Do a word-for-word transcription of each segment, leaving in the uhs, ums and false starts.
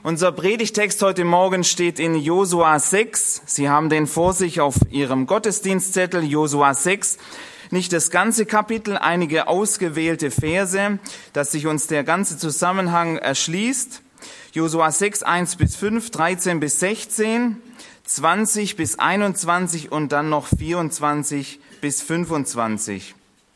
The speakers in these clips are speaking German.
Unser Predigtext heute Morgen steht in Josua sechs. Sie haben den vor sich auf Ihrem Gottesdienstzettel, Josua sechs. Nicht das ganze Kapitel, einige ausgewählte Verse, dass sich uns der ganze Zusammenhang erschließt. Josua sechs, eins bis fünf, dreizehn bis sechzehn, zwanzig bis einundzwanzig und dann noch vierundzwanzig bis fünfundzwanzig.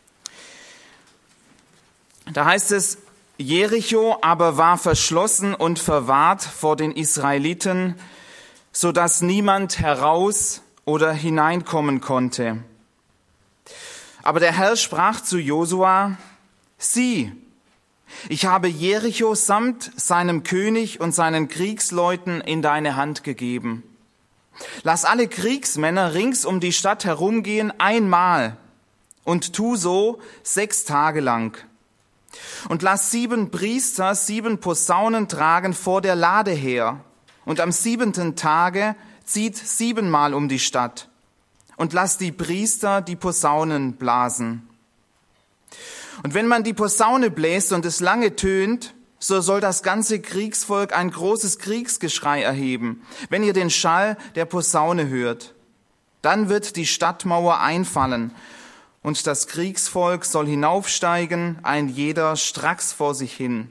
Da heißt es: Jericho aber war verschlossen und verwahrt vor den Israeliten, so dass niemand heraus oder hineinkommen konnte. Aber der Herr sprach zu Josua: Sieh, ich habe Jericho samt seinem König und seinen Kriegsleuten in deine Hand gegeben. Lass alle Kriegsmänner rings um die Stadt herumgehen einmal und tu so sechs Tage lang. Und lass sieben Priester sieben Posaunen tragen vor der Lade her. Und am siebenten Tage zieht siebenmal um die Stadt. Und lass die Priester die Posaunen blasen. Und wenn man die Posaune bläst und es lange tönt, so soll das ganze Kriegsvolk ein großes Kriegsgeschrei erheben, wenn ihr den Schall der Posaune hört. Dann wird die Stadtmauer einfallen. Und das Kriegsvolk soll hinaufsteigen, ein jeder stracks vor sich hin.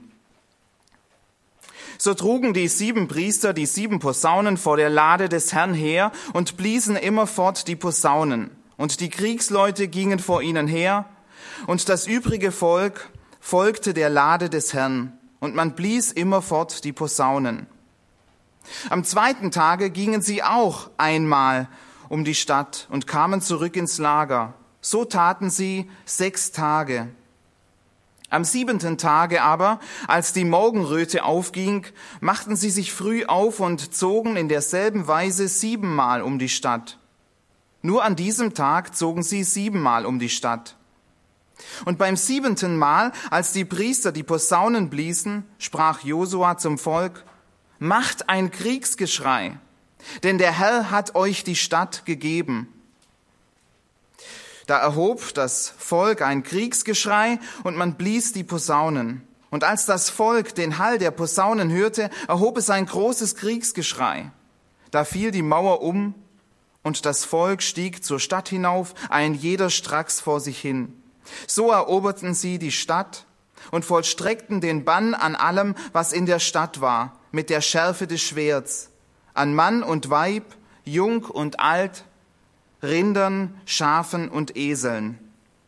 So trugen die sieben Priester die sieben Posaunen vor der Lade des Herrn her und bliesen immerfort die Posaunen. Und die Kriegsleute gingen vor ihnen her, und das übrige Volk folgte der Lade des Herrn, und man blies immerfort die Posaunen. Am zweiten Tage gingen sie auch einmal um die Stadt und kamen zurück ins Lager. So taten sie sechs Tage. Am siebenten Tage aber, als die Morgenröte aufging, machten sie sich früh auf und zogen in derselben Weise siebenmal um die Stadt. Nur an diesem Tag zogen sie siebenmal um die Stadt. Und beim siebenten Mal, als die Priester die Posaunen bliesen, sprach Josua zum Volk: Macht ein Kriegsgeschrei, denn der Herr hat euch die Stadt gegeben. Da erhob das Volk ein Kriegsgeschrei und man blies die Posaunen. Und als das Volk den Hall der Posaunen hörte, erhob es ein großes Kriegsgeschrei. Da fiel die Mauer um und das Volk stieg zur Stadt hinauf, ein jeder stracks vor sich hin. So eroberten sie die Stadt und vollstreckten den Bann an allem, was in der Stadt war, mit der Schärfe des Schwerts, an Mann und Weib, Jung und Alt, Rindern, Schafen und Eseln.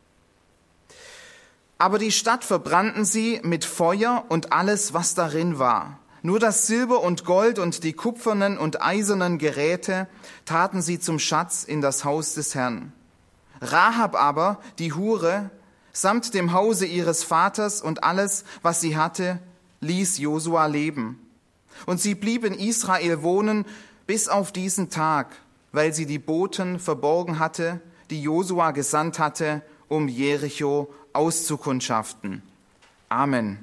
Aber die Stadt verbrannten sie mit Feuer und alles, was darin war. Nur das Silber und Gold und die kupfernen und eisernen Geräte taten sie zum Schatz in das Haus des Herrn. Rahab aber, die Hure, samt dem Hause ihres Vaters und alles, was sie hatte, ließ Josua leben. Und sie blieb in Israel wohnen bis auf diesen Tag, weil sie die Boten verborgen hatte, die Josua gesandt hatte, um Jericho auszukundschaften. Amen.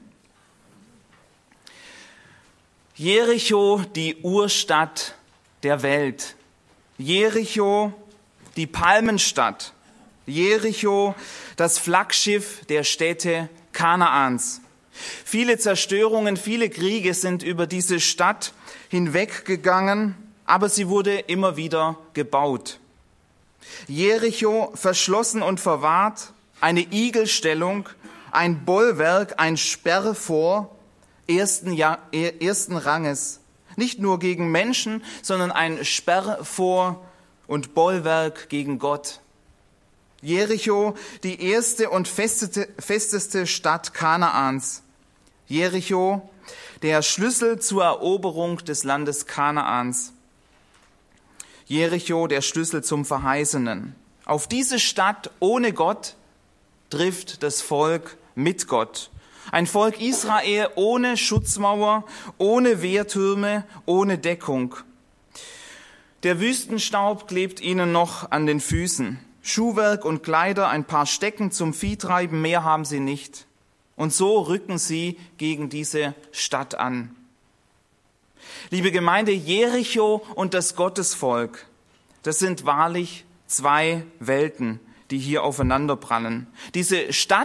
Jericho, die Urstadt der Welt. Jericho, die Palmenstadt. Jericho, das Flaggschiff der Städte Kanaans. Viele Zerstörungen, viele Kriege sind über diese Stadt hinweggegangen, aber sie wurde immer wieder gebaut. Jericho verschlossen und verwahrt, eine Igelstellung, ein Bollwerk, ein Sperrfort ersten, ja, ersten Ranges. Nicht nur gegen Menschen, sondern ein Sperrfort und Bollwerk gegen Gott. Jericho, die erste und festeste, festeste Stadt Kanaans. Jericho, der Schlüssel zur Eroberung des Landes Kanaans. Jericho, der Schlüssel zum Verheißenen. Auf diese Stadt ohne Gott trifft das Volk mit Gott. Ein Volk Israel ohne Schutzmauer, ohne Wehrtürme, ohne Deckung. Der Wüstenstaub klebt ihnen noch an den Füßen. Schuhwerk und Kleider, ein paar Stecken zum Viehtreiben, mehr haben sie nicht. Und so rücken sie gegen diese Stadt an. Liebe Gemeinde, Jericho und das Gottesvolk, das sind wahrlich zwei Welten, die hier aufeinanderprallen. Diese Stadt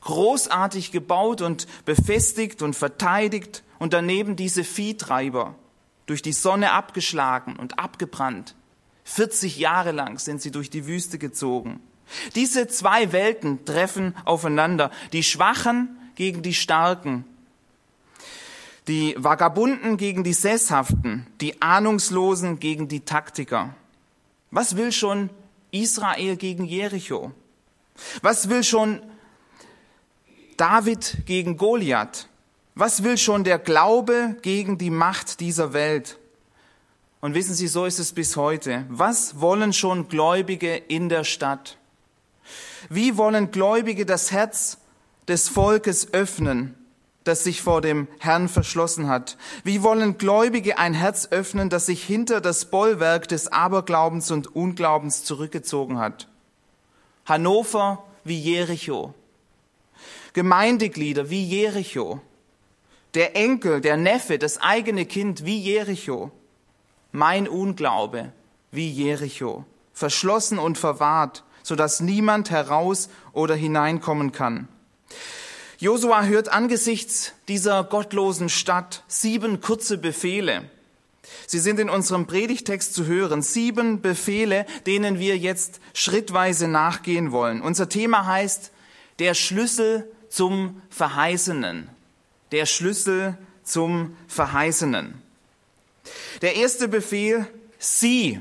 großartig gebaut und befestigt und verteidigt und daneben diese Viehtreiber, durch die Sonne abgeschlagen und abgebrannt. vierzig Jahre lang sind sie durch die Wüste gezogen. Diese zwei Welten treffen aufeinander, die Schwachen gegen die Starken, die Vagabunden gegen die Sesshaften, die Ahnungslosen gegen die Taktiker. Was will schon Israel gegen Jericho? Was will schon David gegen Goliath? Was will schon der Glaube gegen die Macht dieser Welt? Und wissen Sie, so ist es bis heute. Was wollen schon Gläubige in der Stadt? Wie wollen Gläubige das Herz des Volkes öffnen, das sich vor dem Herrn verschlossen hat? Wie wollen Gläubige ein Herz öffnen, das sich hinter das Bollwerk des Aberglaubens und Unglaubens zurückgezogen hat? Hannover wie Jericho. Gemeindeglieder wie Jericho. Der Enkel, der Neffe, das eigene Kind wie Jericho. Mein Unglaube wie Jericho. Verschlossen und verwahrt, sodass niemand heraus oder hineinkommen kann. Josua hört angesichts dieser gottlosen Stadt sieben kurze Befehle. Sie sind in unserem Predigtext zu hören. Sieben Befehle, denen wir jetzt schrittweise nachgehen wollen. Unser Thema heißt der Schlüssel zum Verheißenen. Der Schlüssel zum Verheißenen. Der erste Befehl, sieh.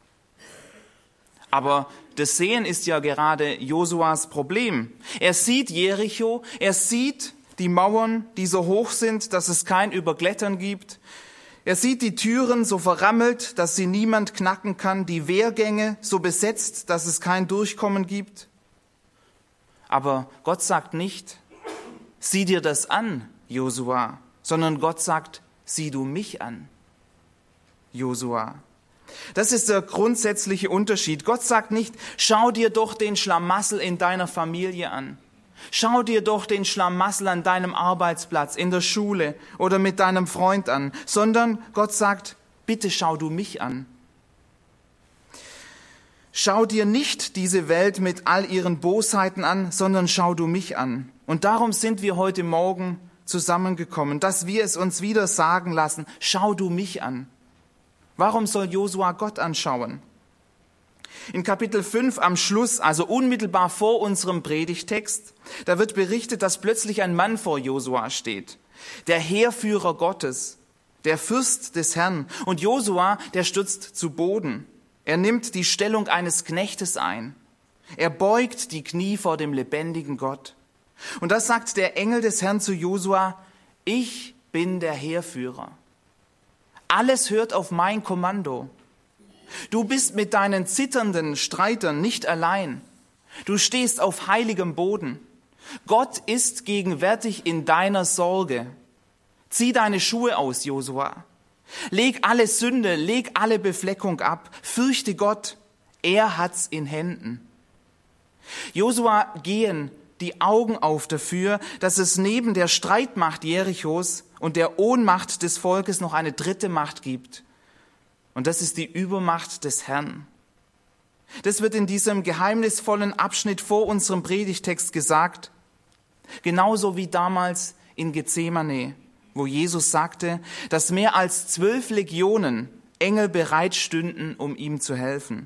Aber das Sehen ist ja gerade Josuas Problem. Er sieht Jericho, er sieht die Mauern, die so hoch sind, dass es kein Überklettern gibt. Er sieht die Türen so verrammelt, dass sie niemand knacken kann, die Wehrgänge so besetzt, dass es kein Durchkommen gibt. Aber Gott sagt nicht, sieh dir das an, Josua, sondern Gott sagt, sieh du mich an, Josua. Das ist der grundsätzliche Unterschied. Gott sagt nicht, schau dir doch den Schlamassel in deiner Familie an. Schau dir doch den Schlamassel an deinem Arbeitsplatz, in der Schule oder mit deinem Freund an, sondern Gott sagt, bitte schau du mich an. Schau dir nicht diese Welt mit all ihren Bosheiten an, sondern schau du mich an. Und darum sind wir heute Morgen zusammengekommen, dass wir es uns wieder sagen lassen, schau du mich an. Warum soll Josua Gott anschauen? In Kapitel fünf am Schluss, also unmittelbar vor unserem Predigtext, da wird berichtet, dass plötzlich ein Mann vor Josua steht. Der Heerführer Gottes, der Fürst des Herrn. Und Josua, der stürzt zu Boden. Er nimmt die Stellung eines Knechtes ein. Er beugt die Knie vor dem lebendigen Gott. Und das sagt der Engel des Herrn zu Josua, ich bin der Heerführer. Alles hört auf mein Kommando. Du bist mit deinen zitternden Streitern nicht allein. Du stehst auf heiligem Boden. Gott ist gegenwärtig in deiner Sorge. Zieh deine Schuhe aus, Josua. Leg alle Sünde, leg alle Befleckung ab. Fürchte Gott, er hat's in Händen. Josua gehen die Augen auf dafür, dass es neben der Streitmacht Jerichos und der Ohnmacht des Volkes noch eine dritte Macht gibt. Und das ist die Übermacht des Herrn. Das wird in diesem geheimnisvollen Abschnitt vor unserem Predigtext gesagt, genauso wie damals in Gethsemane, wo Jesus sagte, dass mehr als zwölf Legionen Engel bereit stünden, um ihm zu helfen.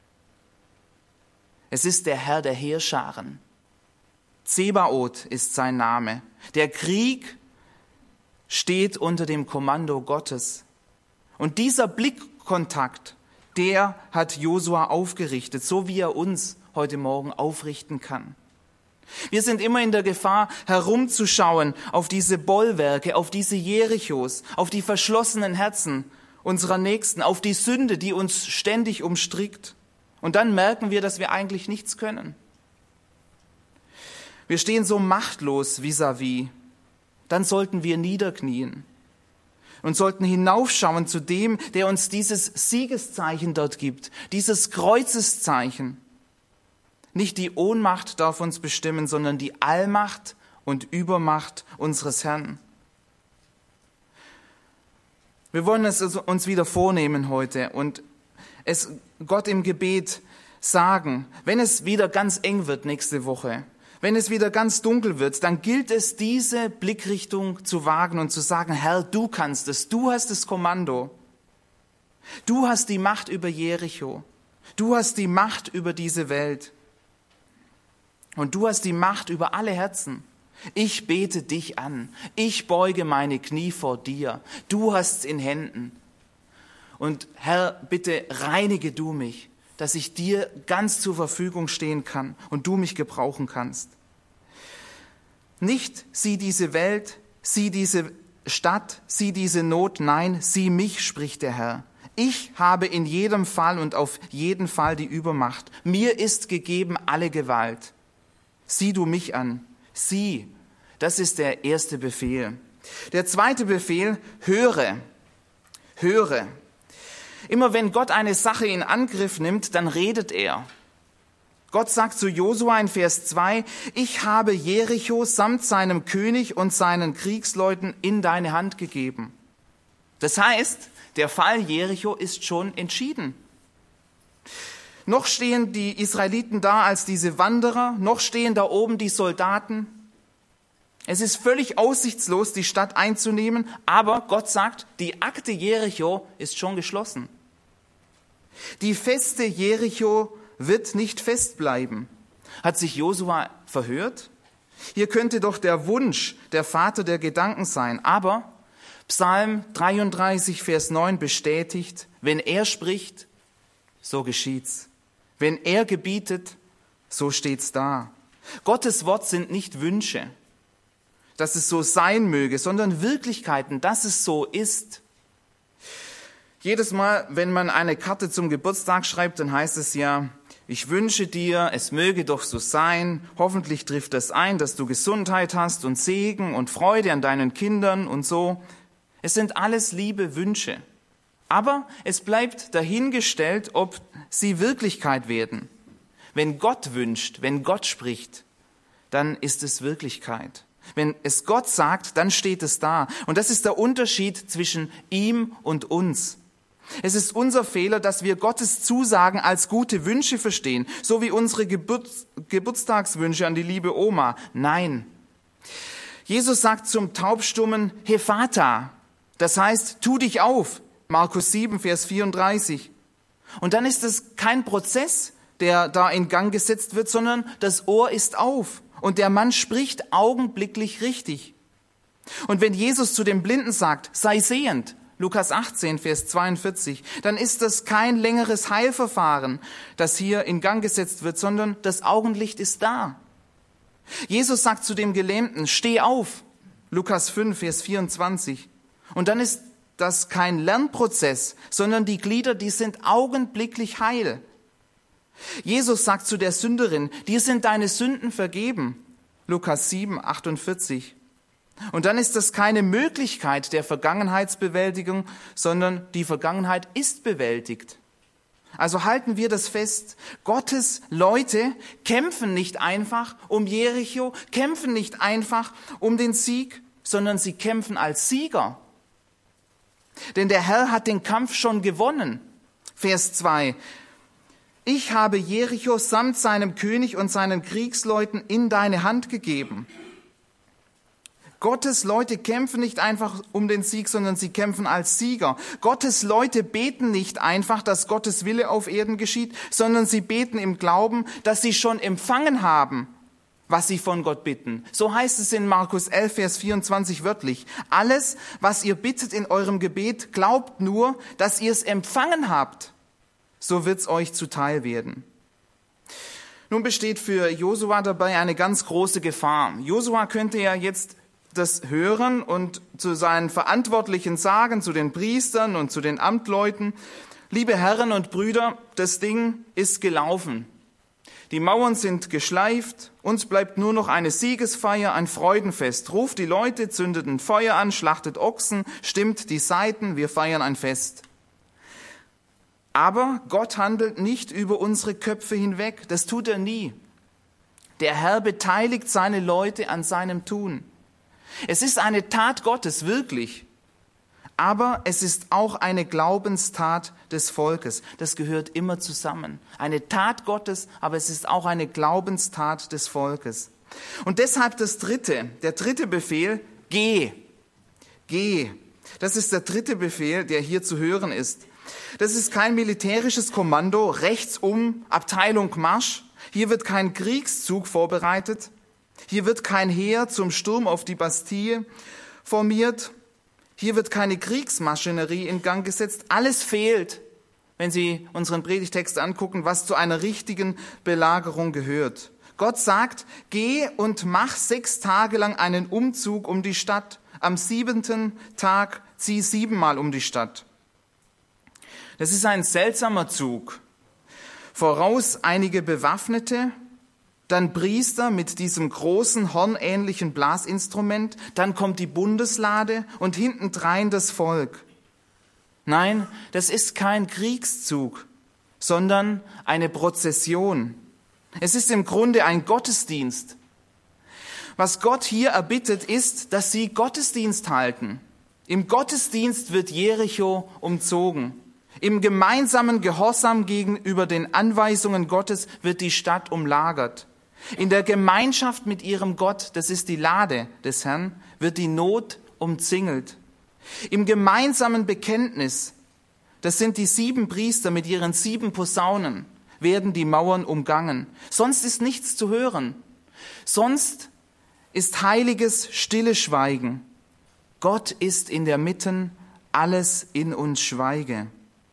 Es ist der Herr der Heerscharen. Zebaoth ist sein Name. Der Krieg steht unter dem Kommando Gottes. Und dieser Blickkontakt, der hat Josua aufgerichtet, so wie er uns heute Morgen aufrichten kann. Wir sind immer in der Gefahr, herumzuschauen auf diese Bollwerke, auf diese Jerichos, auf die verschlossenen Herzen unserer Nächsten, auf die Sünde, die uns ständig umstrickt. Und dann merken wir, dass wir eigentlich nichts können. Wir stehen so machtlos vis-à-vis. Dann sollten wir niederknien und sollten hinaufschauen zu dem, der uns dieses Siegeszeichen dort gibt, dieses Kreuzeszeichen. Nicht die Ohnmacht darf uns bestimmen, sondern die Allmacht und Übermacht unseres Herrn. Wir wollen es uns wieder vornehmen heute und es Gott im Gebet sagen, wenn es wieder ganz eng wird nächste Woche, wenn es wieder ganz dunkel wird, dann gilt es, diese Blickrichtung zu wagen und zu sagen, Herr, du kannst es, du hast das Kommando. Du hast die Macht über Jericho. Du hast die Macht über diese Welt. Und du hast die Macht über alle Herzen. Ich bete dich an. Ich beuge meine Knie vor dir. Du hast's in Händen. Und Herr, bitte reinige du mich, dass ich dir ganz zur Verfügung stehen kann und du mich gebrauchen kannst. Nicht sieh diese Welt, sieh diese Stadt, sieh diese Not, nein, sieh mich, spricht der Herr. Ich habe in jedem Fall und auf jeden Fall die Übermacht. Mir ist gegeben alle Gewalt. Sieh du mich an. Sieh. Das ist der erste Befehl. Der zweite Befehl, höre. Höre. Immer wenn Gott eine Sache in Angriff nimmt, dann redet er. Gott sagt zu Josua in Vers zwei, ich habe Jericho samt seinem König und seinen Kriegsleuten in deine Hand gegeben. Das heißt, der Fall Jericho ist schon entschieden. Noch stehen die Israeliten da als diese Wanderer, noch stehen da oben die Soldaten. Es ist völlig aussichtslos, die Stadt einzunehmen, aber Gott sagt, die Akte Jericho ist schon geschlossen. Die Feste Jericho wird nicht festbleiben. Hat sich Josua verhört? Hier könnte doch der Wunsch der Vater der Gedanken sein, aber Psalm dreiunddreißig, Vers neun bestätigt, wenn er spricht, so geschieht's. Wenn er gebietet, so steht's da. Gottes Wort sind nicht Wünsche, dass es so sein möge, sondern Wirklichkeiten, dass es so ist. Jedes Mal, wenn man eine Karte zum Geburtstag schreibt, dann heißt es ja, ich wünsche dir, es möge doch so sein, hoffentlich trifft das ein, dass du Gesundheit hast und Segen und Freude an deinen Kindern und so. Es sind alles liebe Wünsche. Aber es bleibt dahingestellt, ob sie Wirklichkeit werden. Wenn Gott wünscht, wenn Gott spricht, dann ist es Wirklichkeit. Wenn es Gott sagt, dann steht es da. Und das ist der Unterschied zwischen ihm und uns. Es ist unser Fehler, dass wir Gottes Zusagen als gute Wünsche verstehen, so wie unsere Geburts- Geburtstagswünsche an die liebe Oma. Nein. Jesus sagt zum Taubstummen, Hephata, das heißt, tu dich auf. Markus sieben, Vers vierunddreißig. Und dann ist es kein Prozess, der da in Gang gesetzt wird, sondern das Ohr ist auf und der Mann spricht augenblicklich richtig. Und wenn Jesus zu dem Blinden sagt, sei sehend, Lukas achtzehn, Vers zweiundvierzig, dann ist das kein längeres Heilverfahren, das hier in Gang gesetzt wird, sondern das Augenlicht ist da. Jesus sagt zu dem Gelähmten, steh auf, Lukas fünf, Vers vierundzwanzig. Und dann ist das kein Lernprozess, sondern die Glieder, die sind augenblicklich heil. Jesus sagt zu der Sünderin, dir sind deine Sünden vergeben. Lukas sieben, achtundvierzig. Und dann ist das keine Möglichkeit der Vergangenheitsbewältigung, sondern die Vergangenheit ist bewältigt. Also halten wir das fest. Gottes Leute kämpfen nicht einfach um Jericho, kämpfen nicht einfach um den Sieg, sondern sie kämpfen als Sieger. Denn der Herr hat den Kampf schon gewonnen. Vers zwei. Ich habe Jericho samt seinem König und seinen Kriegsleuten in deine Hand gegeben. Gottes Leute kämpfen nicht einfach um den Sieg, sondern sie kämpfen als Sieger. Gottes Leute beten nicht einfach, dass Gottes Wille auf Erden geschieht, sondern sie beten im Glauben, dass sie schon empfangen haben, was sie von Gott bitten. So heißt es in Markus elf, Vers vierundzwanzig wörtlich. Alles, was ihr bittet in eurem Gebet, glaubt nur, dass ihr es empfangen habt. So wird's euch zuteil werden. Nun besteht für Josua dabei eine ganz große Gefahr. Josua könnte ja jetzt das hören und zu seinen Verantwortlichen sagen, zu den Priestern und zu den Amtleuten, liebe Herren und Brüder, das Ding ist gelaufen. Die Mauern sind geschleift, uns bleibt nur noch eine Siegesfeier, ein Freudenfest. Ruft die Leute, zündet ein Feuer an, schlachtet Ochsen, stimmt die Saiten, wir feiern ein Fest. Aber Gott handelt nicht über unsere Köpfe hinweg, das tut er nie. Der Herr beteiligt seine Leute an seinem Tun. Es ist eine Tat Gottes, wirklich. Aber es ist auch eine Glaubenstat des Volkes. Das gehört immer zusammen. Eine Tat Gottes, aber es ist auch eine Glaubenstat des Volkes. Und deshalb das dritte, der dritte Befehl, geh, geh. Das ist der dritte Befehl, der hier zu hören ist. Das ist kein militärisches Kommando, rechts um, Abteilung Marsch. Hier wird kein Kriegszug vorbereitet. Hier wird kein Heer zum Sturm auf die Bastille formiert. Hier wird keine Kriegsmaschinerie in Gang gesetzt. Alles fehlt, wenn Sie unseren Predigtext angucken, was zu einer richtigen Belagerung gehört. Gott sagt, geh und mach sechs Tage lang einen Umzug um die Stadt. Am siebenten Tag zieh siebenmal um die Stadt. Das ist ein seltsamer Zug. Voraus einige Bewaffnete, dann Priester mit diesem großen hornähnlichen Blasinstrument, dann kommt die Bundeslade und hintendrein das Volk. Nein, das ist kein Kriegszug, sondern eine Prozession. Es ist im Grunde ein Gottesdienst. Was Gott hier erbittet, ist, dass sie Gottesdienst halten. Im Gottesdienst wird Jericho umzogen. Im gemeinsamen Gehorsam gegenüber den Anweisungen Gottes wird die Stadt umlagert. In der Gemeinschaft mit ihrem Gott, das ist die Lade des Herrn, wird die Not umzingelt. Im gemeinsamen Bekenntnis, das sind die sieben Priester mit ihren sieben Posaunen, werden die Mauern umgangen. Sonst ist nichts zu hören. Sonst ist heiliges stille Schweigen. Gott ist in der Mitte, alles in uns schweige.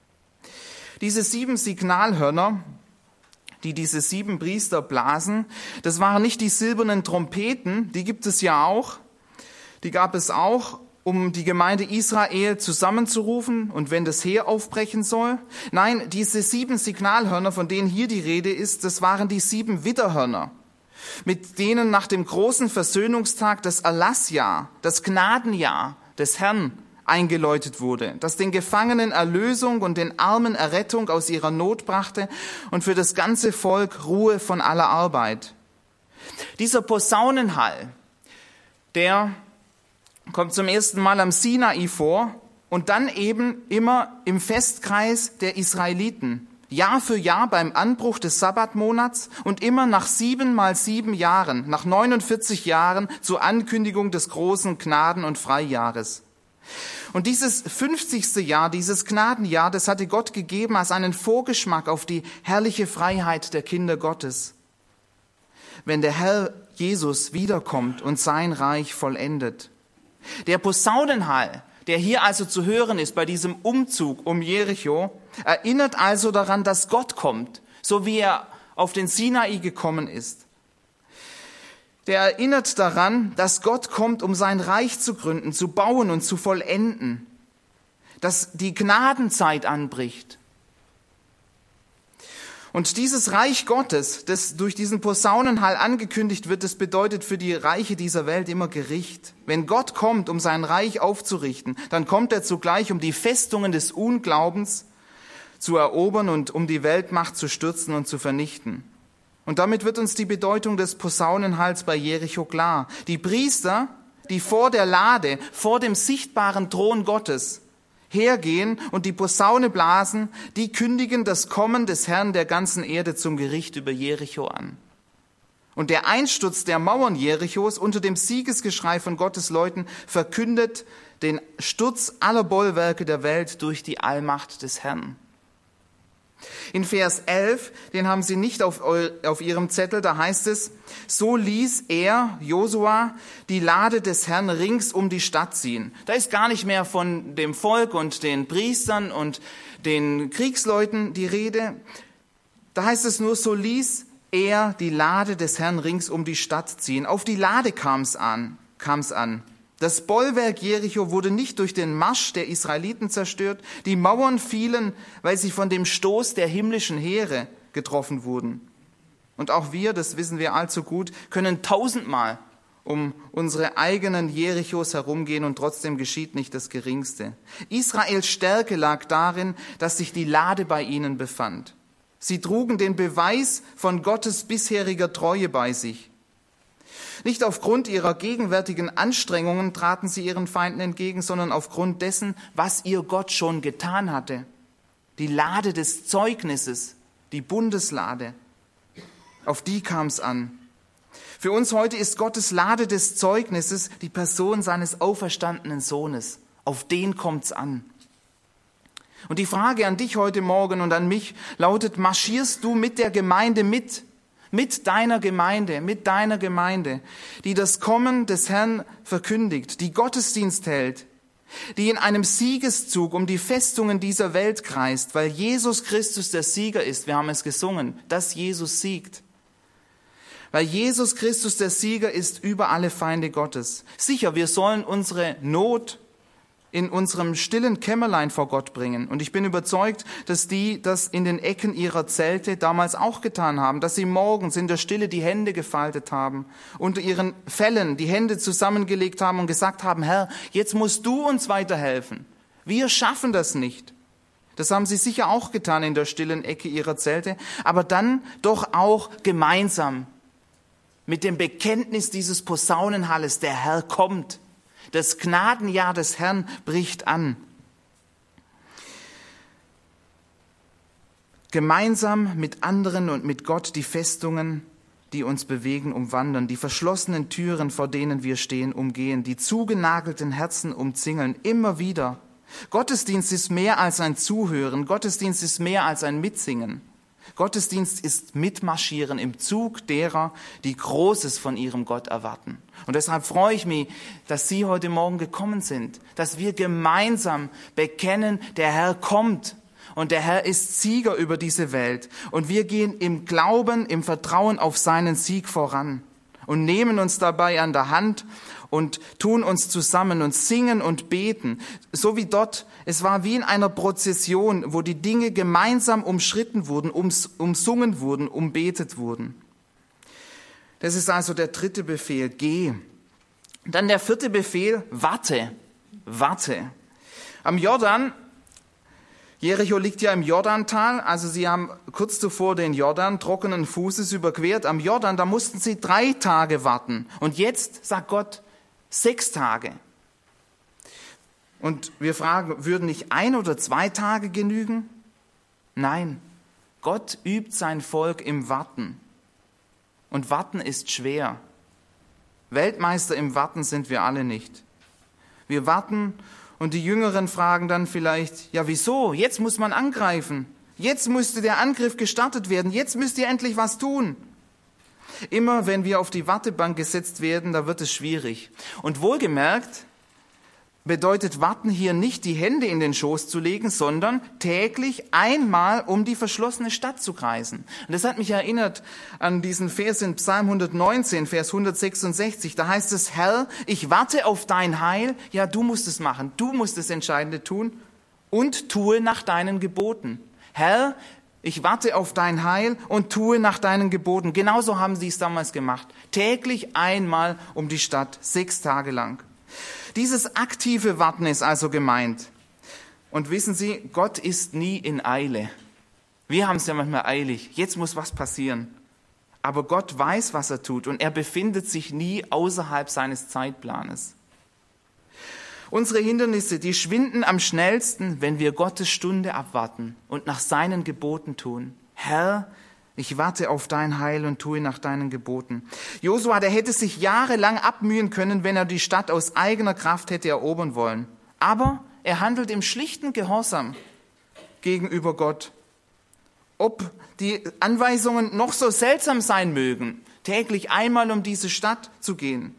Diese sieben Signalhörner, die diese sieben Priester blasen, das waren nicht die silbernen Trompeten, die gibt es ja auch. Die gab es auch, um die Gemeinde Israel zusammenzurufen und wenn das Heer aufbrechen soll. Nein, diese sieben Signalhörner, von denen hier die Rede ist, das waren die sieben Widderhörner, mit denen nach dem großen Versöhnungstag das Erlassjahr, das Gnadenjahr des Herrn eingeläutet wurde, das den Gefangenen Erlösung und den Armen Errettung aus ihrer Not brachte und für das ganze Volk Ruhe von aller Arbeit. Dieser Posaunenhall, der kommt zum ersten Mal am Sinai vor und dann eben immer im Festkreis der Israeliten. Jahr für Jahr beim Anbruch des Sabbatmonats und immer nach sieben mal sieben Jahren, nach neunundvierzig Jahren zur Ankündigung des großen Gnaden- und Freijahres. Und dieses fünfzigste Jahr, dieses Gnadenjahr, das hatte Gott gegeben als einen Vorgeschmack auf die herrliche Freiheit der Kinder Gottes. Wenn der Herr Jesus wiederkommt und sein Reich vollendet. Der Posaunenhall, der hier also zu hören ist bei diesem Umzug um Jericho, erinnert also daran, dass Gott kommt, so wie er auf den Sinai gekommen ist. Der erinnert daran, dass Gott kommt, um sein Reich zu gründen, zu bauen und zu vollenden, dass die Gnadenzeit anbricht. Und dieses Reich Gottes, das durch diesen Posaunenhall angekündigt wird, das bedeutet für die Reiche dieser Welt immer Gericht. Wenn Gott kommt, um sein Reich aufzurichten, dann kommt er zugleich, um die Festungen des Unglaubens zu erobern und um die Weltmacht zu stürzen und zu vernichten. Und damit wird uns die Bedeutung des Posaunenhalls bei Jericho klar. Die Priester, die vor der Lade, vor dem sichtbaren Thron Gottes hergehen und die Posaune blasen, die kündigen das Kommen des Herrn der ganzen Erde zum Gericht über Jericho an. Und der Einsturz der Mauern Jerichos unter dem Siegesgeschrei von Gottes Leuten verkündet den Sturz aller Bollwerke der Welt durch die Allmacht des Herrn. In Vers elf, den haben Sie nicht auf, auf Ihrem Zettel, da heißt es, so ließ er, Josua, die Lade des Herrn rings um die Stadt ziehen. Da ist gar nicht mehr von dem Volk und den Priestern und den Kriegsleuten die Rede. Da heißt es nur, so ließ er die Lade des Herrn rings um die Stadt ziehen. Auf die Lade kam es an, kam's an. Das Bollwerk Jericho wurde nicht durch den Marsch der Israeliten zerstört. Die Mauern fielen, weil sie von dem Stoß der himmlischen Heere getroffen wurden. Und auch wir, das wissen wir allzu gut, können tausendmal um unsere eigenen Jerichos herumgehen und trotzdem geschieht nicht das Geringste. Israels Stärke lag darin, dass sich die Lade bei ihnen befand. Sie trugen den Beweis von Gottes bisheriger Treue bei sich. Nicht aufgrund ihrer gegenwärtigen Anstrengungen traten sie ihren Feinden entgegen, sondern aufgrund dessen, was ihr Gott schon getan hatte. Die Lade des Zeugnisses, die Bundeslade, auf die kam es an. Für uns heute ist Gottes Lade des Zeugnisses die Person seines auferstandenen Sohnes. Auf den kommt's an. Und die Frage an dich heute Morgen und an mich lautet, marschierst du mit der Gemeinde mit? Mit deiner Gemeinde, mit deiner Gemeinde, die das Kommen des Herrn verkündigt, die Gottesdienst hält, die in einem Siegeszug um die Festungen dieser Welt kreist, weil Jesus Christus der Sieger ist. Wir haben es gesungen, dass Jesus siegt. Weil Jesus Christus der Sieger ist über alle Feinde Gottes. Sicher, wir sollen unsere Not in unserem stillen Kämmerlein vor Gott bringen. Und ich bin überzeugt, dass die das in den Ecken ihrer Zelte damals auch getan haben, dass sie morgens in der Stille die Hände gefaltet haben, unter ihren Fellen die Hände zusammengelegt haben und gesagt haben, Herr, jetzt musst du uns weiterhelfen. Wir schaffen das nicht. Das haben sie sicher auch getan in der stillen Ecke ihrer Zelte, aber dann doch auch gemeinsam mit dem Bekenntnis dieses Posaunenhalles, der Herr kommt. Das Gnadenjahr des Herrn bricht an. Gemeinsam mit anderen und mit Gott die Festungen, die uns bewegen, umwandern, die verschlossenen Türen, vor denen wir stehen, umgehen, die zugenagelten Herzen umzingeln, immer wieder. Gottesdienst ist mehr als ein Zuhören, Gottesdienst ist mehr als ein Mitsingen. Gottesdienst ist Mitmarschieren im Zug derer, die Großes von ihrem Gott erwarten. Und deshalb freue ich mich, dass Sie heute Morgen gekommen sind, dass wir gemeinsam bekennen, der Herr kommt und der Herr ist Sieger über diese Welt. Und wir gehen im Glauben, im Vertrauen auf seinen Sieg voran und nehmen uns dabei an der Hand und tun uns zusammen und singen und beten. So wie dort, es war wie in einer Prozession, wo die Dinge gemeinsam umschritten wurden, ums, umsungen wurden, umbetet wurden. Das ist also der dritte Befehl, geh. Dann der vierte Befehl, warte, warte. Am Jordan, Jericho liegt ja im Jordantal, also sie haben kurz zuvor den Jordan trockenen Fußes überquert. Am Jordan, da mussten sie drei Tage warten. Und jetzt sagt Gott, sechs Tage. Und wir fragen, würden nicht ein oder zwei Tage genügen? Nein, Gott übt sein Volk im Warten. Und Warten ist schwer. Weltmeister im Warten sind wir alle nicht. Wir warten und die Jüngeren fragen dann vielleicht, ja wieso? Jetzt muss man angreifen. Jetzt müsste der Angriff gestartet werden. Jetzt müsst ihr endlich was tun. Immer wenn wir auf die Wartebank gesetzt werden, da wird es schwierig. Und wohlgemerkt bedeutet Warten hier nicht, die Hände in den Schoß zu legen, sondern täglich einmal um die verschlossene Stadt zu kreisen. Und das hat mich erinnert an diesen Vers in Psalm hundertneunzehn, Vers hundertsechsundsechzig. Da heißt es, Herr, ich warte auf dein Heil. Ja, du musst es machen. Du musst das Entscheidende tun und tue nach deinen Geboten. Herr, ich warte auf dein Heil und tue nach deinen Geboten. Genauso haben sie es damals gemacht. Täglich einmal um die Stadt, sechs Tage lang. Dieses aktive Warten ist also gemeint. Und wissen Sie, Gott ist nie in Eile. Wir haben es ja manchmal eilig. Jetzt muss was passieren. Aber Gott weiß, was er tut und er befindet sich nie außerhalb seines Zeitplanes. Unsere Hindernisse, die schwinden am schnellsten, wenn wir Gottes Stunde abwarten und nach seinen Geboten tun. Herr, ich warte auf dein Heil und tue nach deinen Geboten. Josua, der hätte sich jahrelang abmühen können, wenn er die Stadt aus eigener Kraft hätte erobern wollen. Aber er handelt im schlichten Gehorsam gegenüber Gott. Ob die Anweisungen noch so seltsam sein mögen, täglich einmal um diese Stadt zu gehen.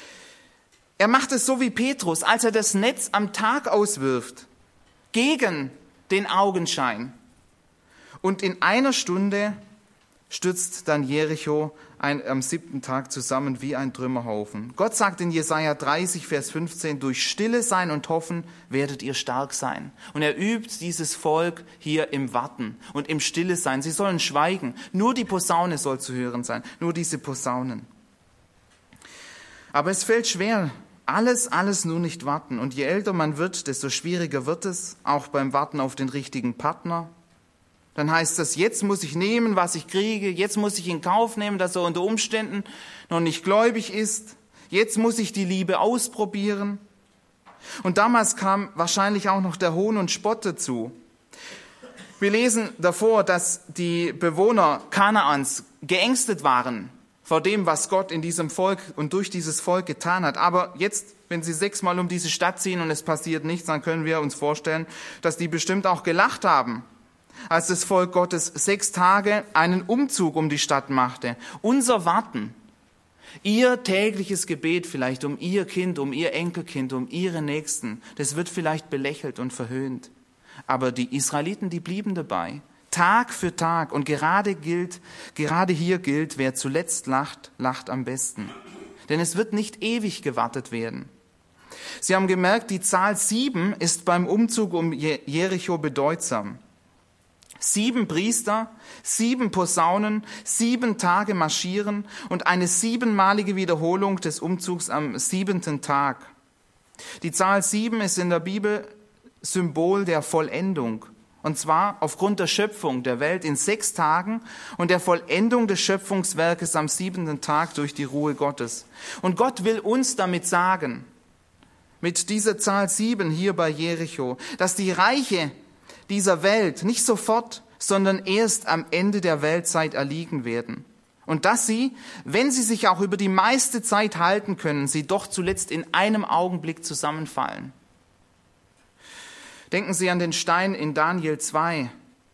Er macht es so wie Petrus, als er das Netz am Tag auswirft, gegen den Augenschein. Und in einer Stunde stürzt dann Jericho ein, am siebten Tag zusammen wie ein Trümmerhaufen. Gott sagt in Jesaja dreißig, Vers fünfzehn, durch Stille sein und Hoffen werdet ihr stark sein. Und er übt dieses Volk hier im Warten und im Stille sein. Sie sollen schweigen. Nur die Posaune soll zu hören sein. Nur diese Posaunen. Aber es fällt schwer. Alles, alles nur nicht warten. Und je älter man wird, desto schwieriger wird es, auch beim Warten auf den richtigen Partner. Dann heißt das, jetzt muss ich nehmen, was ich kriege. Jetzt muss ich in Kauf nehmen, dass er unter Umständen noch nicht gläubig ist. Jetzt muss ich die Liebe ausprobieren. Und damals kam wahrscheinlich auch noch der Hohn und Spott dazu. Wir lesen davor, dass die Bewohner Kanaans geängstet waren vor dem, was Gott in diesem Volk und durch dieses Volk getan hat. Aber jetzt, wenn sie sechsmal um diese Stadt ziehen und es passiert nichts, dann können wir uns vorstellen, dass die bestimmt auch gelacht haben, als das Volk Gottes sechs Tage einen Umzug um die Stadt machte. Unser Warten, ihr tägliches Gebet vielleicht um ihr Kind, um ihr Enkelkind, um ihre Nächsten, das wird vielleicht belächelt und verhöhnt. Aber die Israeliten, die blieben dabei. Tag für Tag. Und gerade gilt, gerade hier gilt, wer zuletzt lacht, lacht am besten. Denn es wird nicht ewig gewartet werden. Sie haben gemerkt, die Zahl sieben ist beim Umzug um Jericho bedeutsam. Sieben Priester, sieben Posaunen, sieben Tage marschieren und eine siebenmalige Wiederholung des Umzugs am siebenten Tag. Die Zahl sieben ist in der Bibel Symbol der Vollendung. Und zwar aufgrund der Schöpfung der Welt in sechs Tagen und der Vollendung des Schöpfungswerkes am siebenten Tag durch die Ruhe Gottes. Und Gott will uns damit sagen, mit dieser Zahl sieben hier bei Jericho, dass die Reiche dieser Welt nicht sofort, sondern erst am Ende der Weltzeit erliegen werden. Und dass sie, wenn sie sich auch über die meiste Zeit halten können, sie doch zuletzt in einem Augenblick zusammenfallen. Denken Sie an den Stein in Daniel zwei.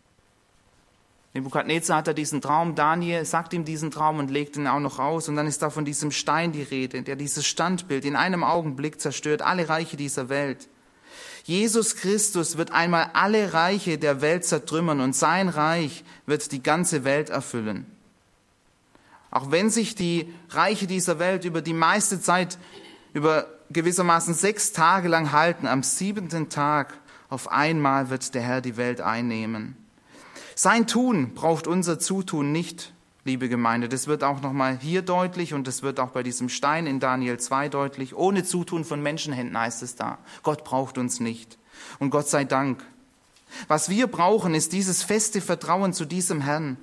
Nebukadnezar hat da diesen Traum, Daniel sagt ihm diesen Traum und legt ihn auch noch aus. Und dann ist da von diesem Stein die Rede, der dieses Standbild in einem Augenblick zerstört, alle Reiche dieser Welt. Jesus Christus wird einmal alle Reiche der Welt zertrümmern und sein Reich wird die ganze Welt erfüllen. Auch wenn sich die Reiche dieser Welt über die meiste Zeit, über gewissermaßen sechs Tage lang halten, am siebenten Tag auf einmal wird der Herr die Welt einnehmen. Sein Tun braucht unser Zutun nicht, liebe Gemeinde. Das wird auch nochmal hier deutlich und das wird auch bei diesem Stein in Daniel zwei deutlich. Ohne Zutun von Menschenhänden heißt es da. Gott braucht uns nicht. Und Gott sei Dank. Was wir brauchen, ist dieses feste Vertrauen zu diesem Herrn,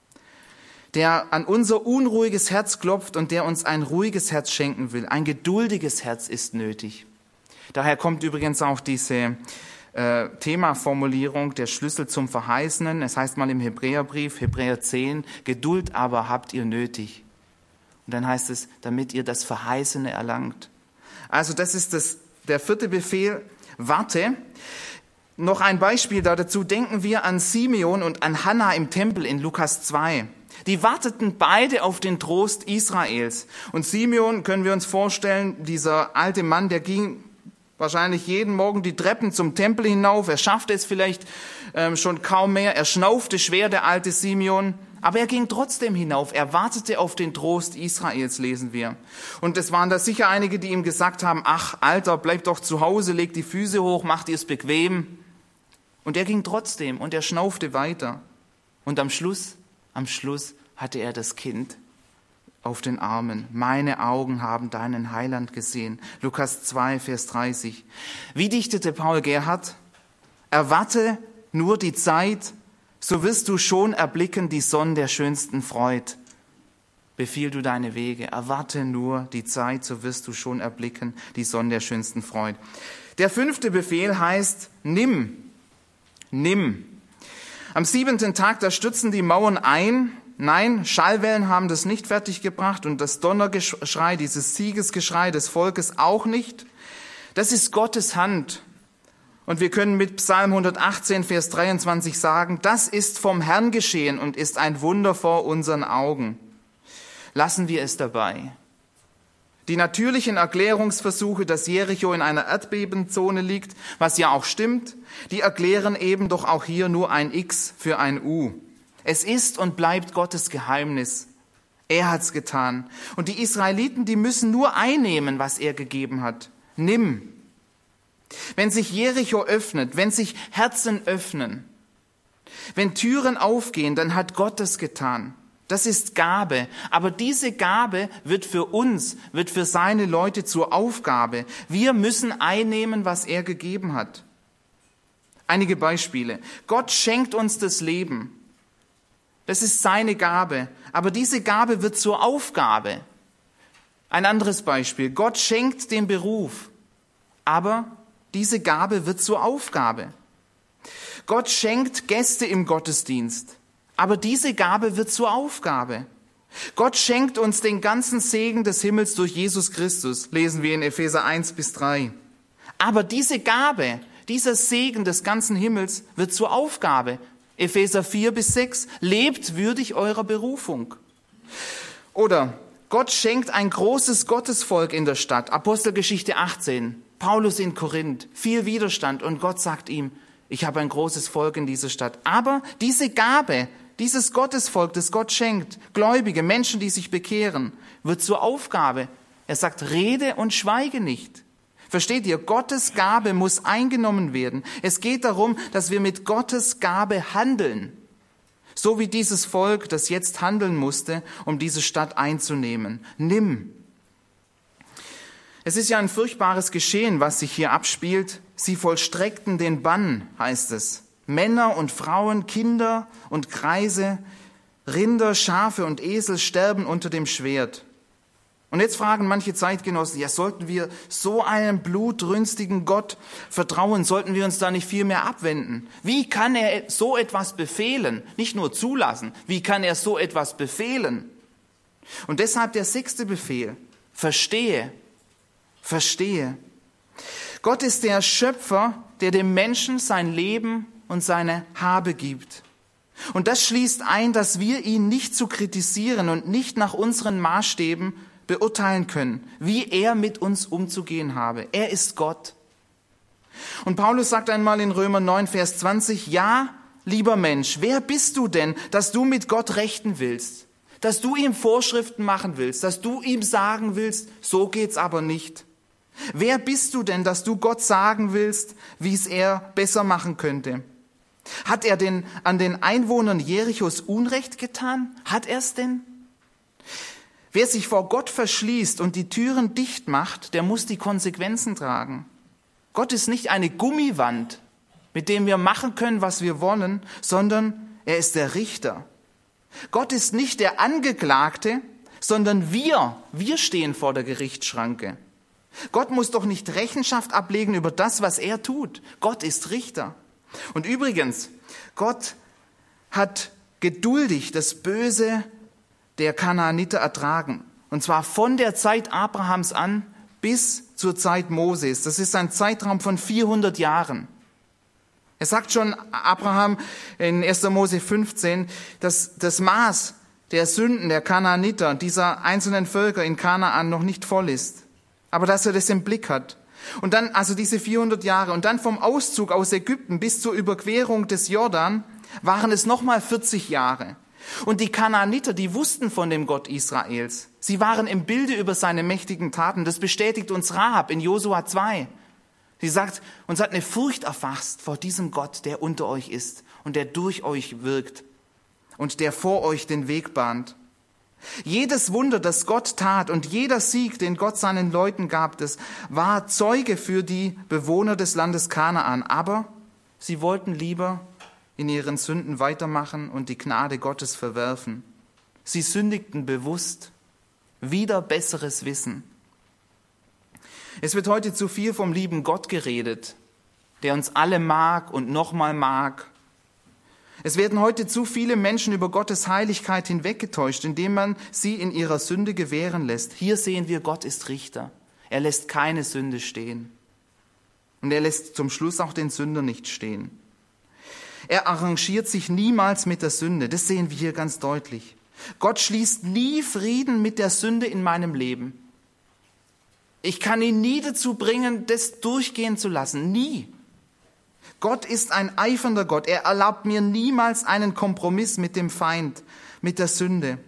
der an unser unruhiges Herz klopft und der uns ein ruhiges Herz schenken will. Ein geduldiges Herz ist nötig. Daher kommt übrigens auch diese äh, Themaformulierung, der Schlüssel zum Verheißenen. Es heißt mal im Hebräerbrief, Hebräer zehn, Geduld aber habt ihr nötig. Und dann heißt es, damit ihr das Verheißene erlangt. Also das ist das, der vierte Befehl, warte. Noch ein Beispiel dazu, denken wir an Simeon und an Hannah im Tempel in Lukas zwei. Die warteten beide auf den Trost Israels. Und Simeon, können wir uns vorstellen, dieser alte Mann, der ging wahrscheinlich jeden Morgen die Treppen zum Tempel hinauf. Er schaffte es vielleicht ähm, schon kaum mehr. Er schnaufte schwer, der alte Simeon. Aber er ging trotzdem hinauf. Er wartete auf den Trost Israels, lesen wir. Und es waren da sicher einige, die ihm gesagt haben, ach, Alter, bleib doch zu Hause, leg die Füße hoch, mach dir es bequem. Und er ging trotzdem und er schnaufte weiter. Und am Schluss, am Schluss hatte er das Kind auf den Armen. Meine Augen haben deinen Heiland gesehen. Lukas zwei, Vers dreißig. Wie dichtete Paul Gerhard? Erwarte nur die Zeit, so wirst du schon erblicken die Sonne der schönsten Freud. Befiehl du deine Wege, erwarte nur die Zeit, so wirst du schon erblicken die Sonne der schönsten Freud. Der fünfte Befehl heißt, nimm, nimm. Am siebenten Tag, da stürzen die Mauern ein. Nein, Schallwellen haben das nicht fertiggebracht und das Donnergeschrei, dieses Siegesgeschrei des Volkes auch nicht. Das ist Gottes Hand. Und wir können mit Psalm hundertachtzehn, Vers dreiundzwanzig sagen, das ist vom Herrn geschehen und ist ein Wunder vor unseren Augen. Lassen wir es dabei. Die natürlichen Erklärungsversuche, dass Jericho in einer Erdbebenzone liegt, was ja auch stimmt, die erklären eben doch auch hier nur ein X für ein U. Es ist und bleibt Gottes Geheimnis. Er hat's getan. Und die Israeliten, die müssen nur einnehmen, was er gegeben hat. Nimm. Wenn sich Jericho öffnet, wenn sich Herzen öffnen, wenn Türen aufgehen, dann hat Gott es getan. Das ist Gabe. Aber diese Gabe wird für uns, wird für seine Leute zur Aufgabe. Wir müssen einnehmen, was er gegeben hat. Einige Beispiele. Gott schenkt uns das Leben. Das ist seine Gabe. Aber diese Gabe wird zur Aufgabe. Ein anderes Beispiel. Gott schenkt den Beruf. Aber diese Gabe wird zur Aufgabe. Gott schenkt Gäste im Gottesdienst. Aber diese Gabe wird zur Aufgabe. Gott schenkt uns den ganzen Segen des Himmels durch Jesus Christus, lesen wir in Epheser eins bis drei. Aber diese Gabe, dieser Segen des ganzen Himmels wird zur Aufgabe. Epheser vier bis sechs, lebt würdig eurer Berufung. Oder Gott schenkt ein großes Gottesvolk in der Stadt. Apostelgeschichte achtzehn, Paulus in Korinth, viel Widerstand und Gott sagt ihm, ich habe ein großes Volk in dieser Stadt. Aber diese Gabe, dieses Gottesvolk, das Gott schenkt, Gläubige, Menschen, die sich bekehren, wird zur Aufgabe. Er sagt, rede und schweige nicht. Versteht ihr? Gottes Gabe muss eingenommen werden. Es geht darum, dass wir mit Gottes Gabe handeln. So wie dieses Volk, das jetzt handeln musste, um diese Stadt einzunehmen. Nimm. Es ist ja ein furchtbares Geschehen, was sich hier abspielt. Sie vollstreckten den Bann, heißt es. Männer und Frauen, Kinder und Greise, Rinder, Schafe und Esel sterben unter dem Schwert. Und jetzt fragen manche Zeitgenossen, ja, sollten wir so einem blutrünstigen Gott vertrauen? Sollten wir uns da nicht viel mehr abwenden? Wie kann er so etwas befehlen? Nicht nur zulassen, wie kann er so etwas befehlen? Und deshalb der sechste Befehl, verstehe, verstehe. Gott ist der Schöpfer, der dem Menschen sein Leben und seine Habe gibt. Und das schließt ein, dass wir ihn nicht zu kritisieren und nicht nach unseren Maßstäben beurteilen können, wie er mit uns umzugehen habe. Er ist Gott. Und Paulus sagt einmal in Römer neun, Vers zwanzig, ja, lieber Mensch, wer bist du denn, dass du mit Gott rechten willst? Dass du ihm Vorschriften machen willst, dass du ihm sagen willst, so geht's aber nicht. Wer bist du denn, dass du Gott sagen willst, wie es er besser machen könnte? Hat er denn an den Einwohnern Jerichos Unrecht getan? Hat er es denn? Wer sich vor Gott verschließt und die Türen dicht macht, der muss die Konsequenzen tragen. Gott ist nicht eine Gummiwand, mit dem wir machen können, was wir wollen, sondern er ist der Richter. Gott ist nicht der Angeklagte, sondern wir, wir stehen vor der Gerichtsschranke. Gott muss doch nicht Rechenschaft ablegen über das, was er tut. Gott ist Richter. Und übrigens, Gott hat geduldig das Böse der Kanaaniter ertragen. Und zwar von der Zeit Abrahams an bis zur Zeit Moses. Das ist ein Zeitraum von vierhundert Jahren. Er sagt schon Abraham in erster Mose fünfzehn, dass das Maß der Sünden der Kanaaniter, dieser einzelnen Völker in Kanaan noch nicht voll ist. Aber dass er das im Blick hat. Und dann, also diese vierhundert Jahre, und dann vom Auszug aus Ägypten bis zur Überquerung des Jordan, waren es nochmal vierzig Jahre. Und die Kanaaniter, die wussten von dem Gott Israels. Sie waren im Bilde über seine mächtigen Taten. Das bestätigt uns Rahab in Josua zwei. Sie sagt, uns hat eine Furcht erfasst vor diesem Gott, der unter euch ist und der durch euch wirkt und der vor euch den Weg bahnt. Jedes Wunder, das Gott tat und jeder Sieg, den Gott seinen Leuten gab, das war Zeuge für die Bewohner des Landes Kanaan. Aber sie wollten lieber in ihren Sünden weitermachen und die Gnade Gottes verwerfen. Sie sündigten bewusst, wider besseres Wissen. Es wird heute zu viel vom lieben Gott geredet, der uns alle mag und nochmal mag. Es werden heute zu viele Menschen über Gottes Heiligkeit hinweggetäuscht, indem man sie in ihrer Sünde gewähren lässt. Hier sehen wir, Gott ist Richter. Er lässt keine Sünde stehen. Und er lässt zum Schluss auch den Sünder nicht stehen. Er arrangiert sich niemals mit der Sünde. Das sehen wir hier ganz deutlich. Gott schließt nie Frieden mit der Sünde in meinem Leben. Ich kann ihn nie dazu bringen, das durchgehen zu lassen. Nie. Gott ist ein eifernder Gott. Er erlaubt mir niemals einen Kompromiss mit dem Feind, mit der Sünde.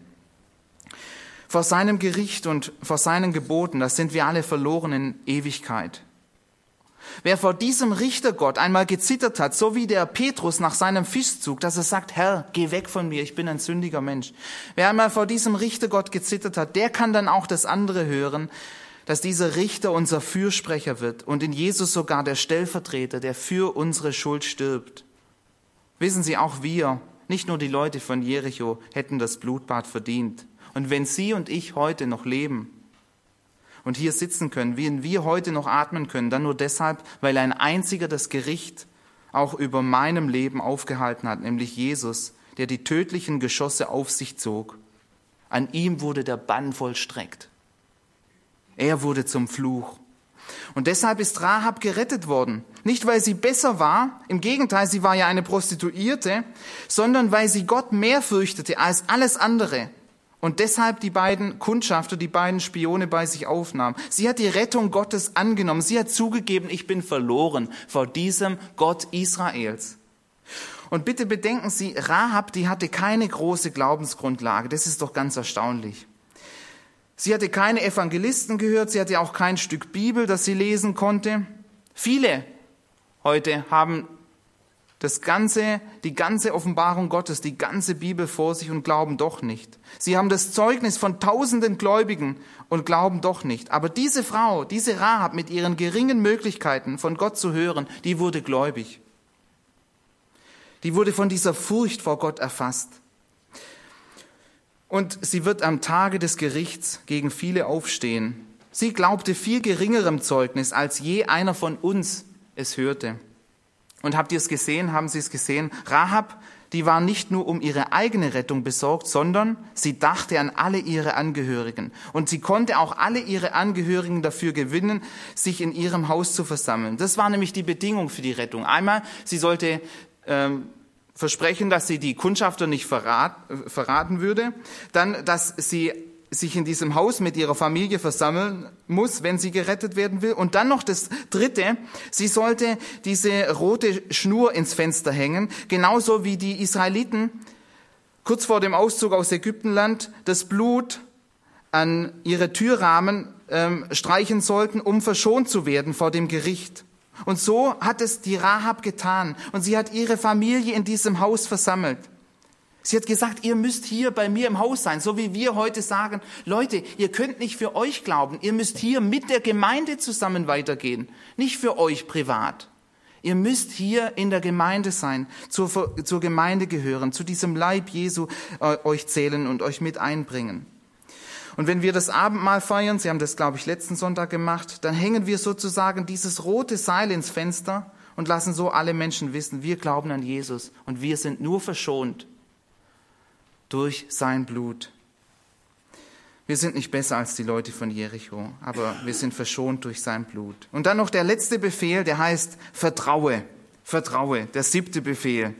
Vor seinem Gericht und vor seinen Geboten, da sind wir alle verloren in Ewigkeit. Wer vor diesem Richtergott einmal gezittert hat, so wie der Petrus nach seinem Fischzug, dass er sagt, Herr, geh weg von mir, ich bin ein sündiger Mensch. Wer einmal vor diesem Richtergott gezittert hat, der kann dann auch das andere hören, dass dieser Richter unser Fürsprecher wird und in Jesus sogar der Stellvertreter, der für unsere Schuld stirbt. Wissen Sie, auch wir, nicht nur die Leute von Jericho, hätten das Blutbad verdient. Und wenn Sie und ich heute noch leben und hier sitzen können, wie wir heute noch atmen können, dann nur deshalb, weil ein einziger das Gericht auch über meinem Leben aufgehalten hat, nämlich Jesus, der die tödlichen Geschosse auf sich zog. An ihm wurde der Bann vollstreckt. Er wurde zum Fluch. Und deshalb ist Rahab gerettet worden. Nicht, weil sie besser war, im Gegenteil, sie war ja eine Prostituierte, sondern weil sie Gott mehr fürchtete als alles andere. Und deshalb die beiden Kundschafter, die beiden Spione bei sich aufnahm. Sie hat die Rettung Gottes angenommen. Sie hat zugegeben, ich bin verloren vor diesem Gott Israels. Und bitte bedenken Sie, Rahab, die hatte keine große Glaubensgrundlage. Das ist doch ganz erstaunlich. Sie hatte keine Evangelisten gehört, sie hatte auch kein Stück Bibel, das sie lesen konnte. Viele heute haben das ganze, die ganze Offenbarung Gottes, die ganze Bibel vor sich und glauben doch nicht. Sie haben das Zeugnis von tausenden Gläubigen und glauben doch nicht. Aber diese Frau, diese Rahab mit ihren geringen Möglichkeiten von Gott zu hören, die wurde gläubig. Die wurde von dieser Furcht vor Gott erfasst. Und sie wird am Tage des Gerichts gegen viele aufstehen. Sie glaubte viel geringerem Zeugnis, als je einer von uns es hörte. Und habt ihr es gesehen? Haben Sie es gesehen? Rahab, die war nicht nur um ihre eigene Rettung besorgt, sondern sie dachte an alle ihre Angehörigen. Und sie konnte auch alle ihre Angehörigen dafür gewinnen, sich in ihrem Haus zu versammeln. Das war nämlich die Bedingung für die Rettung. Einmal, sie sollte ähm, versprechen, dass sie die Kundschafter nicht verrat, äh, verraten würde. Dann, dass sie sich in diesem Haus mit ihrer Familie versammeln muss, wenn sie gerettet werden will. Und dann noch das Dritte, sie sollte diese rote Schnur ins Fenster hängen, genauso wie die Israeliten kurz vor dem Auszug aus Ägyptenland das Blut an ihre Türrahmen ähm, streichen sollten, um verschont zu werden vor dem Gericht. Und so hat es die Rahab getan. Und sie hat ihre Familie in diesem Haus versammelt. Sie hat gesagt, ihr müsst hier bei mir im Haus sein, so wie wir heute sagen, Leute, ihr könnt nicht für euch glauben, ihr müsst hier mit der Gemeinde zusammen weitergehen, nicht für euch privat. Ihr müsst hier in der Gemeinde sein, zur, zur Gemeinde gehören, zu diesem Leib Jesu äh, euch zählen und euch mit einbringen. Und wenn wir das Abendmahl feiern, Sie haben das, glaube ich, letzten Sonntag gemacht, dann hängen wir sozusagen dieses rote Seil ins Fenster und lassen so alle Menschen wissen, wir glauben an Jesus und wir sind nur verschont durch sein Blut. Wir sind nicht besser als die Leute von Jericho, aber wir sind verschont durch sein Blut. Und dann noch der letzte Befehl, der heißt Vertraue. Vertraue, der siebte Befehl.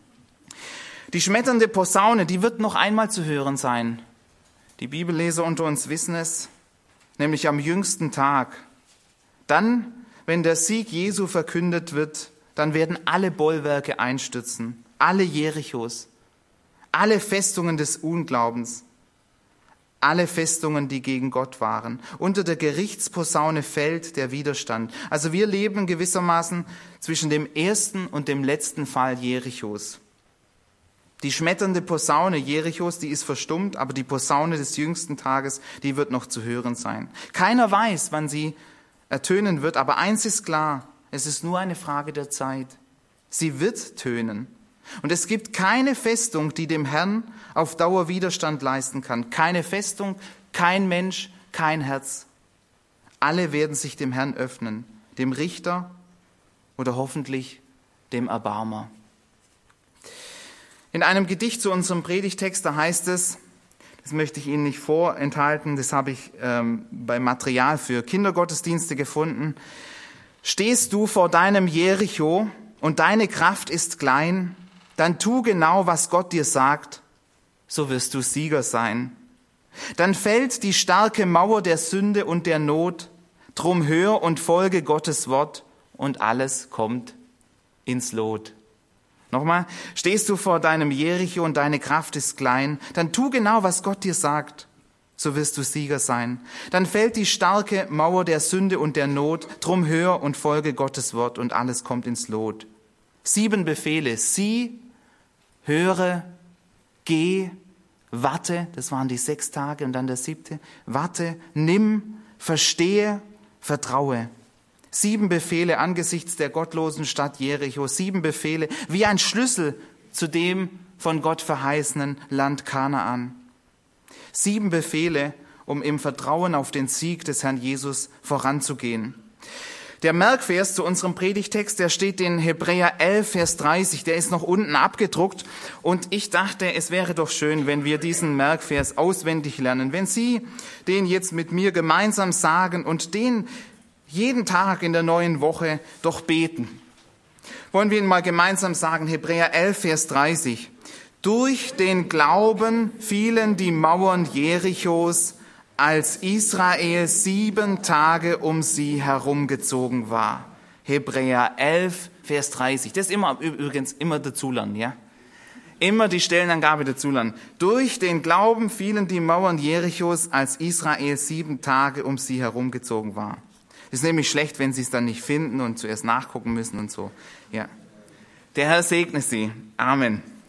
Die schmetternde Posaune, die wird noch einmal zu hören sein. Die Bibelleser unter uns wissen es, nämlich am jüngsten Tag. Dann, wenn der Sieg Jesu verkündet wird, dann werden alle Bollwerke einstürzen, alle Jerichos, alle Festungen des Unglaubens, alle Festungen, die gegen Gott waren. Unter der Gerichtsposaune fällt der Widerstand. Also wir leben gewissermaßen zwischen dem ersten und dem letzten Fall Jerichos. Die schmetternde Posaune Jerichos, die ist verstummt, aber die Posaune des jüngsten Tages, die wird noch zu hören sein. Keiner weiß, wann sie ertönen wird, aber eins ist klar, es ist nur eine Frage der Zeit. Sie wird tönen. Und es gibt keine Festung, die dem Herrn auf Dauer Widerstand leisten kann. Keine Festung, kein Mensch, kein Herz. Alle werden sich dem Herrn öffnen, dem Richter oder hoffentlich dem Erbarmer. In einem Gedicht zu unserem Predigtext, da heißt es, das möchte ich Ihnen nicht vorenthalten, das habe ich ähm, beim Material für Kindergottesdienste gefunden. Stehst du vor deinem Jericho und deine Kraft ist klein, dann tu genau, was Gott dir sagt, so wirst du Sieger sein. Dann fällt die starke Mauer der Sünde und der Not, drum hör und folge Gottes Wort und alles kommt ins Lot. Nochmal, stehst du vor deinem Jericho und deine Kraft ist klein, dann tu genau, was Gott dir sagt, so wirst du Sieger sein. Dann fällt die starke Mauer der Sünde und der Not, drum hör und folge Gottes Wort und alles kommt ins Lot. Sieben Befehle, sieh, höre, geh, warte, das waren die sechs Tage und dann der siebte, warte, nimm, verstehe, vertraue. Sieben Befehle angesichts der gottlosen Stadt Jericho, sieben Befehle wie ein Schlüssel zu dem von Gott verheißenen Land Kanaan. Sieben Befehle, um im Vertrauen auf den Sieg des Herrn Jesus voranzugehen. Der Merkvers zu unserem Predigtext, der steht in Hebräer elf, Vers dreißig, der ist noch unten abgedruckt. Und ich dachte, es wäre doch schön, wenn wir diesen Merkvers auswendig lernen, wenn Sie den jetzt mit mir gemeinsam sagen und den jeden Tag in der neuen Woche doch beten. Wollen wir ihn mal gemeinsam sagen, Hebräer elf, Vers dreißig. Durch den Glauben fielen die Mauern Jerichos, als Israel sieben Tage um sie herumgezogen war. Hebräer elf, Vers dreißig. Das ist immer, übrigens immer dazulernen, ja? Immer die Stellenangabe dazulernen. Durch den Glauben fielen die Mauern Jerichos, als Israel sieben Tage um sie herumgezogen war. Das ist nämlich schlecht, wenn Sie es dann nicht finden und zuerst nachgucken müssen und so. Ja. Der Herr segne Sie. Amen.